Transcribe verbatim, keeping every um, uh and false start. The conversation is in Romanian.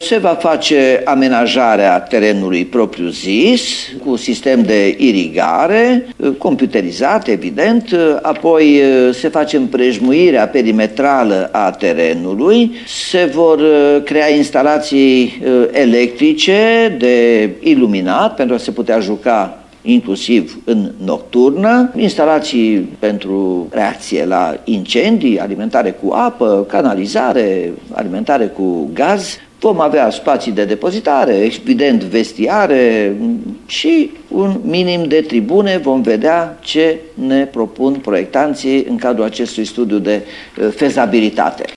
Se va face amenajarea terenului propriu-zis, cu sistem de irigare, computerizat, evident, apoi se face împrejmuirea perimetrală a terenului, se vor crea instalații electrice de iluminat pentru a se putea juca inclusiv în nocturnă, instalații pentru reacție la incendii, alimentare cu apă, canalizare, alimentare cu gaz. Vom avea spații de depozitare, evident vestiare și un minim de tribune. Vom vedea ce ne propun proiectanții în cadrul acestui studiu de fezabilitate.